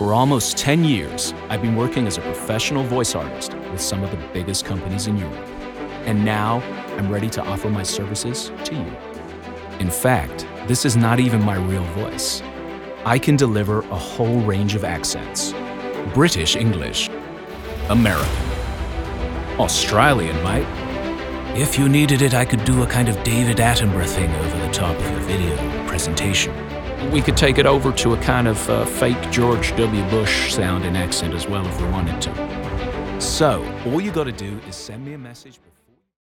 For almost 10 years, I've been working as a professional voice artist with some of the biggest companies in Europe. And now, I'm ready to offer my services to you. In fact, this is not even my real voice. I can deliver a whole range of accents. British English, American, Australian, mate. If you needed it, I could do a kind of David Attenborough thing over the top of your video presentation. We could take it over to a kind of fake George W. Bush sounding accent as well if we wanted to. So, all you gotta do is send me a message.